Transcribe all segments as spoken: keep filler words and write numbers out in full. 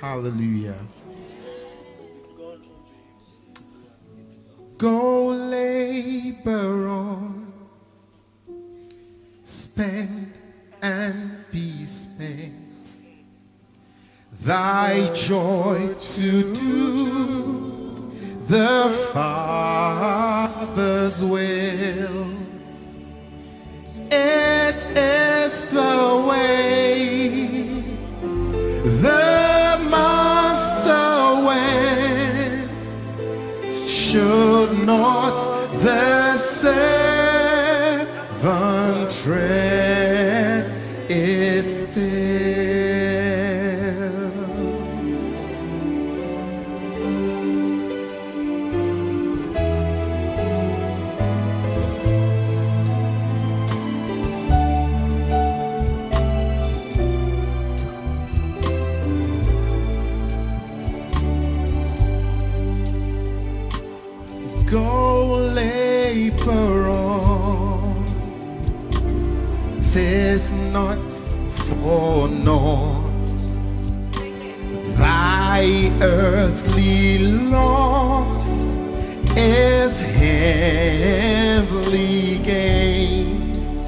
Hallelujah. Go labor on, spend and be spent, thy joy to do the Father's will. It is the way the Master went. Should not the servant tread its still? Go labor on, 'tis not for naught. Thy earthly loss is heavenly gain.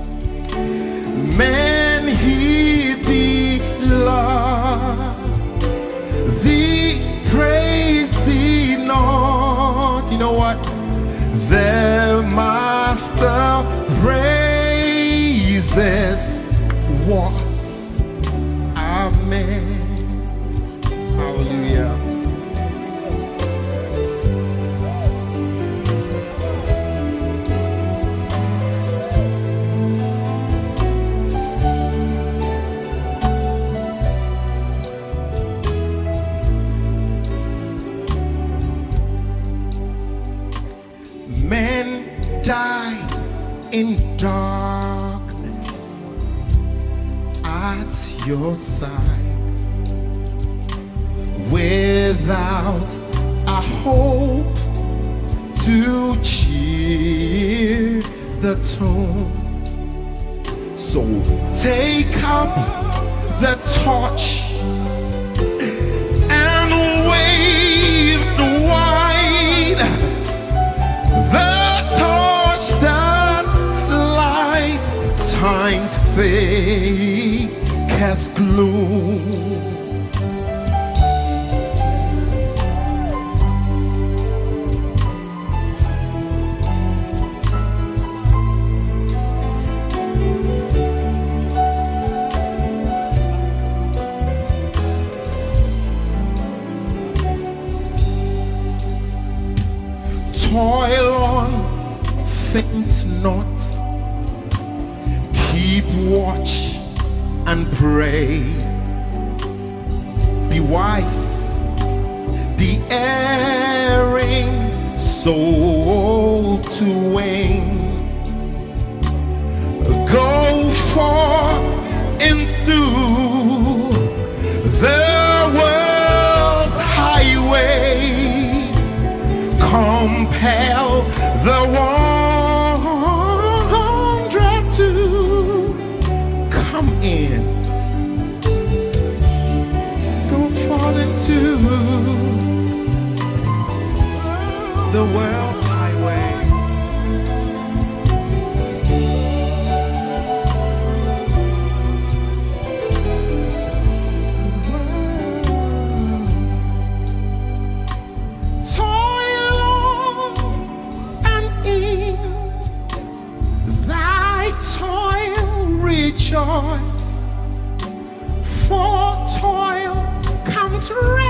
Men heed thee, love thee, praise thee not. You know what? The Master praises what? Amen. Hallelujah. Men die in darkness at your side, without a hope to cheer the tone. So take up the torch and wave it wide, the torch that lights time's thickest gloom. Toil on, faint not, keep watch and pray. Be wise, the erring soul to win. Go forth into the world's highway, compel the wanderer to come in. Go fall into the world's highway. Rejoice, for toil comes rain.